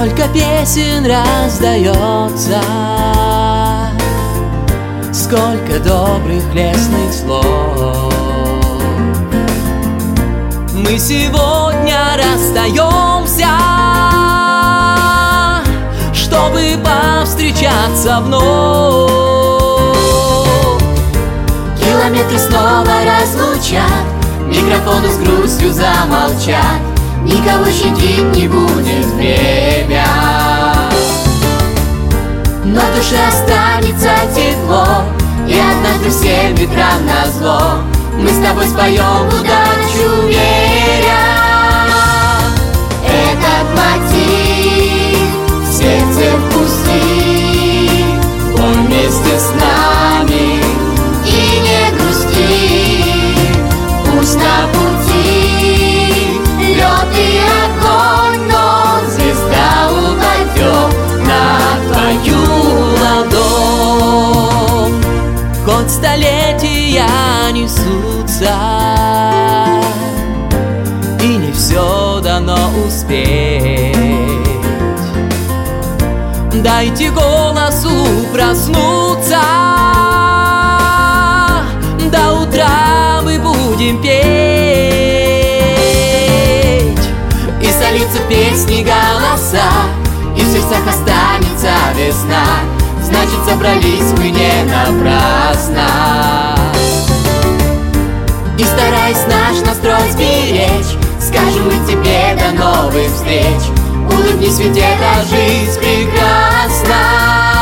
Сколько песен раздается, сколько добрых лестных слов. Мы сегодня расстаемся, чтобы повстречаться вновь. Километры снова разлучат, микрофоны с грустью замолчат. Никого щадить не будет время, но в душе останется тепло, и однажды всем ветрам назло мы с тобой споем удачу, веря. Этот мотив в сердце вкуси, он вместе с нами, и не грусти. Пусть на пути лед и огонь, но звезда упадет на твою ладонь. Хоть столетия несутся, и не все дано успеть, дайте голосу проснуться, до утра мы будем петь и солиться в песни голоса, и в сердцах останется весна. Значит, собрались мы не напрасно. И стараясь наш настрой сберечь, скажем мы тебе до новых встреч. Улыбнись, ведь эта жизнь прекрасна.